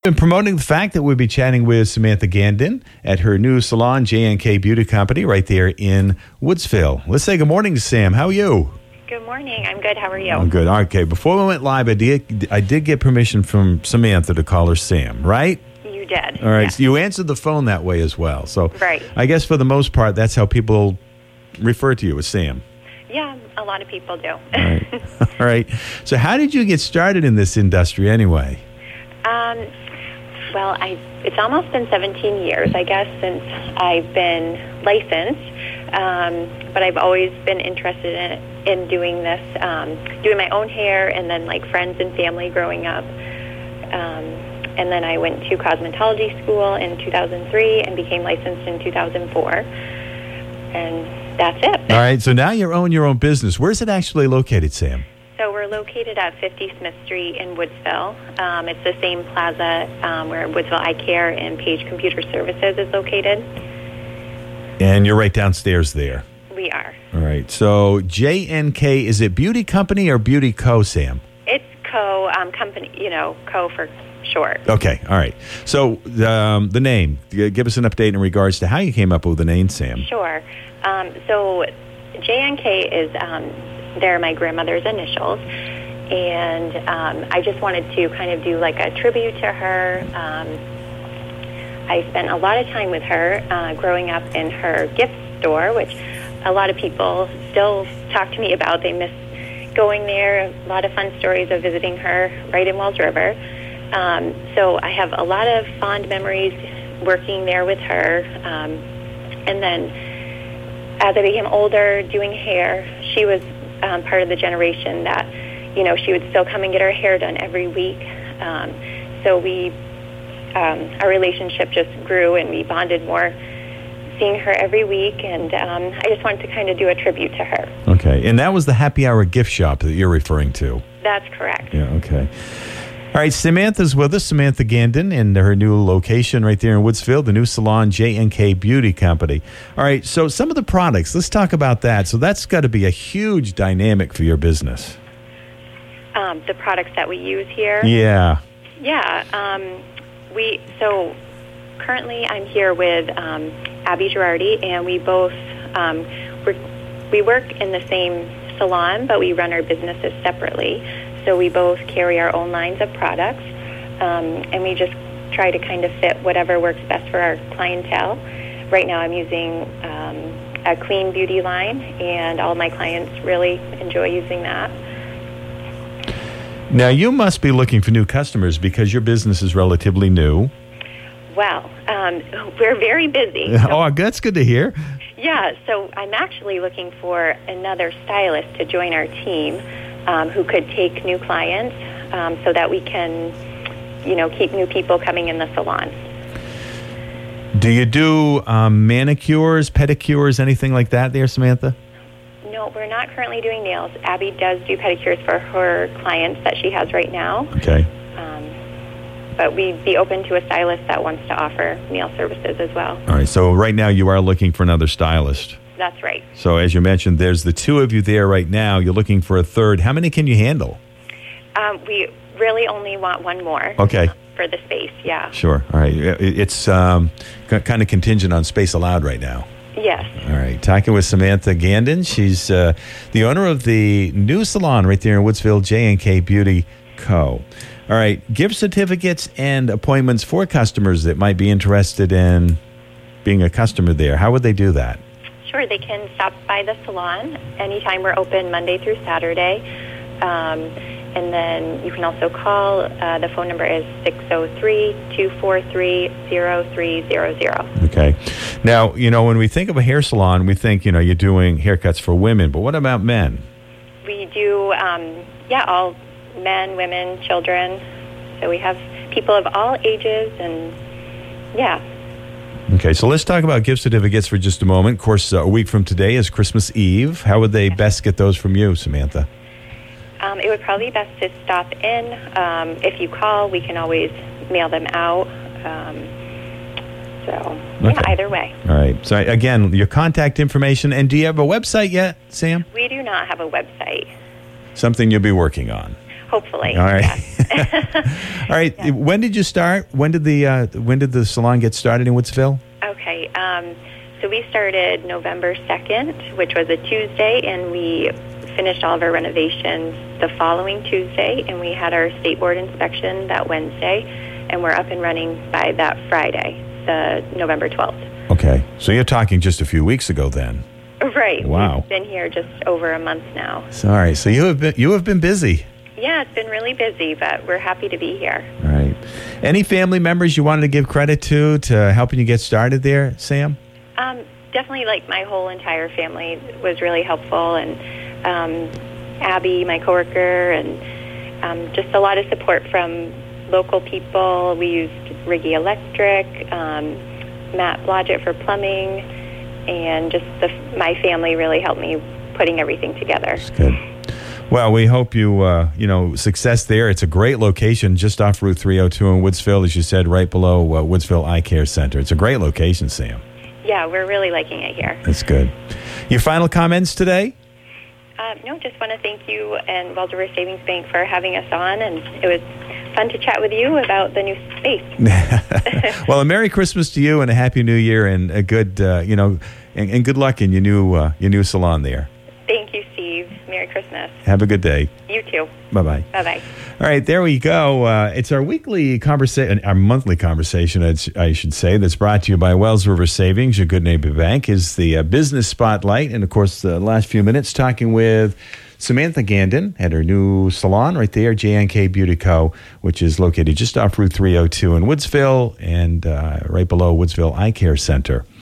Been promoting the fact that we'll be chatting with Samantha Gandin at her new salon, J&K Beauty Company, right there in Woodsville. Let's say good morning to Sam. How are you? Good morning. I'm good. How are you? I'm good. Okay. Before we went live, I did get permission from Samantha to call her Sam, right? You did. All right. Yeah. So you answered the phone that way as well. So Right. I guess for the most part, that's how people refer to you as Sam. Yeah, a lot of people do. All right. All right. So how did you get started in this industry anyway? Well, it's almost been 17 years, I guess, since I've been licensed. But I've always been interested in doing this, doing my own hair, and then like friends and family growing up. And then I went to cosmetology school in 2003 and became licensed in 2004. And that's it. All right. So now you own your own business. Where's it actually located, Sam? So we're located at 50 Smith Street in Woodsville. It's the same plaza where Woodsville Eye Care and Page Computer Services is located. And you're right downstairs there. We are. All right. So J&K, is it Beauty Company or Beauty Co., Sam? It's company, co for short. Okay. All right. So the name, give us an update in regards to how you came up with the name, Sam. Sure. So J&K is... they're my grandmother's initials, and I just wanted to kind of do like a tribute to her. I spent a lot of time with her growing up in her gift store, which a lot of people still talk to me about. They miss going there. A lot of fun stories of visiting her right in Wells River. So I have a lot of fond memories working there with her. And then as I became older doing hair, she was part of the generation that, she would still come and get her hair done every week. So our relationship just grew and we bonded more, seeing her every week. And I just wanted to kind of do a tribute to her. Okay. And that was the Happy Hour gift shop that you're referring to. That's correct. Yeah. Okay. All right. Samantha's with us, Samantha Gandin, in her new location right there in Woodsville, the new salon, J&K Beauty Company. All right. So some of the products, let's talk about that. So that's got to be a huge dynamic for your business. The products that we use here. Yeah. Yeah. So currently I'm here with Abby Girardi, and we both we work in the same salon, but we run our businesses separately. So we both carry our own lines of products, and we just try to kind of fit whatever works best for our clientele. Right now I'm using a clean beauty line, and all my clients really enjoy using that. Now, you must be looking for new customers because your business is relatively new. Well, we're very busy. Oh, that's good to hear. Yeah, so I'm actually looking for another stylist to join our team who could take new clients so that we can, keep new people coming in the salon. Do you do manicures, pedicures, anything like that there, Samantha? No, we're not currently doing nails. Abby does do pedicures for her clients that she has right now. Okay. But we'd be open to a stylist that wants to offer nail services as well. All right, so right now you are looking for another stylist. That's right. So as you mentioned, there's the two of you there right now. You're looking for a third. How many can you handle? We really only want one more. Okay. For the space, yeah. Sure. All right. It's kind of contingent on space allowed right now. Yes. All right. Talking with Samantha Gandin. She's the owner of the new salon right there in Woodsville, J&K Beauty Co. All right. Gift certificates and appointments for customers that might be interested in being a customer there. How would they do that? Sure. They can stop by the salon anytime. We're open Monday through Saturday. And then you can also call. The phone number is 603-243-0300. Okay. Now, when we think of a hair salon, we think, you're doing haircuts for women. But what about men? We do, all men, women, children. So we have people of all ages and, yeah. Okay, so let's talk about gift certificates for just a moment. Of course, a week from today is Christmas Eve. How would they best get those from you, Samantha? It would probably be best to stop in. If you call, we can always mail them out. Either way. All right. So, again, your contact information. And do you have a website yet, Sam? We do not have a website. Something you'll be working on. Hopefully. All right. Yes. All right. Yeah. When did you start? When did the salon get started in Woodsville? Okay. So we started November 2nd, which was a Tuesday, and we finished all of our renovations the following Tuesday, and we had our state board inspection that Wednesday, and we're up and running by that Friday, the November 12th. Okay. So you're talking just a few weeks ago then. Right. Wow. We've been here just over a month now. Sorry. So you have been busy. Yeah, it's been really busy, but we're happy to be here. All right. Any family members you wanted to give credit to helping you get started there, Sam? Definitely, like my whole entire family was really helpful, and Abby, my coworker, and just a lot of support from local people. We used Riggy Electric, Matt Blodgett for plumbing, and just my family really helped me putting everything together. That's good. Well, we hope you success there. It's a great location just off Route 302 in Woodsville, as you said, right below Woodsville Eye Care Center. It's a great location, Sam. Yeah, we're really liking it here. That's good. Your final comments today? No, just want to thank you and Wells River Savings Bank for having us on, and it was fun to chat with you about the new space. Well, a Merry Christmas to you and a Happy New Year, and a good, and good luck in your new salon there. Thank you, Steve. Merry Christmas. Have a good day. You too. Bye-bye. Bye-bye. All right, there we go. It's our weekly conversation, our monthly conversation, I should say, that's brought to you by Wells River Savings. Your good neighbor bank is the business spotlight. And, of course, the last few minutes talking with Samantha Gandin at her new salon right there, J&K Beauty Co., which is located just off Route 302 in Woodsville and right below Woodsville Eye Care Center.